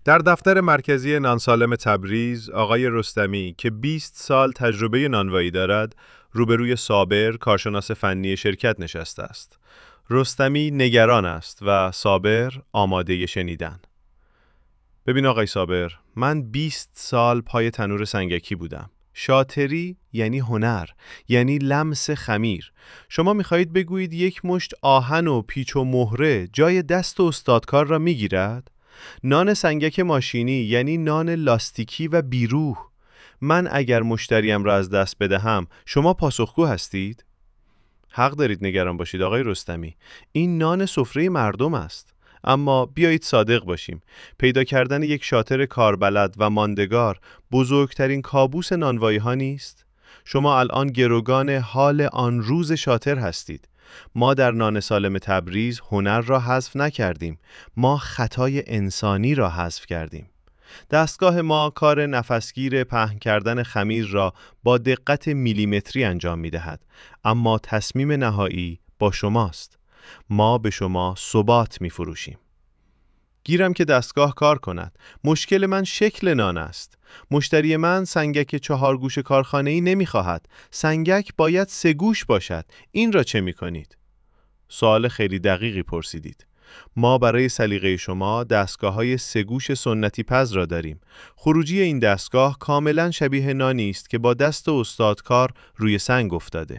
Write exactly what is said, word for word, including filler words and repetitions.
در دفتر مرکزی نانسالم تبریز، آقای رستمی که بیست سال تجربه نانوایی دارد، روبروی صابر، کارشناس فنی شرکت نشسته است. رستمی نگران است و صابر آماده شنیدن. ببین آقای صابر، من بیست سال پای تنور سنگکی بودم. شاطری یعنی هنر، یعنی لمس خمیر. شما میخواهید بگویید یک مشت آهن و پیچ و مهره جای دست استادکار را میگیرد؟ نان سنگک ماشینی یعنی نان لاستیکی و بیروح. من اگر مشتریم را از دست بدهم، شما پاسخگو هستید؟ حق دارید نگران باشید آقای رستمی. این نان سفره مردم است. اما بیایید صادق باشیم. پیدا کردن یک شاطر کاربلد و ماندگار بزرگترین کابوس نانوایی ها نیست؟ شما الان گروگان حال آن روز شاطر هستید. ما در نان سالم تبریز هنر را حذف نکردیم. ما خطای انسانی را حذف کردیم. دستگاه ما کار نفسگیر پهن کردن خمیر را با دقت میلیمتری انجام می دهد. اما تصمیم نهایی با شماست. ما به شما ثبات می فروشیم. گیرم که دستگاه کار کند. مشکل من شکل نان است. مشتری من سنگک چهار گوش کارخانه‌ای نمی خواهد. سنگک باید سه گوش باشد. این را چه می کنید؟ سوال خیلی دقیقی پرسیدید. ما برای سلیقه شما دستگاه‌های سه گوش سنتی پز را داریم. خروجی این دستگاه کاملا شبیه نانی است که با دست استادکار روی سنگ افتاده.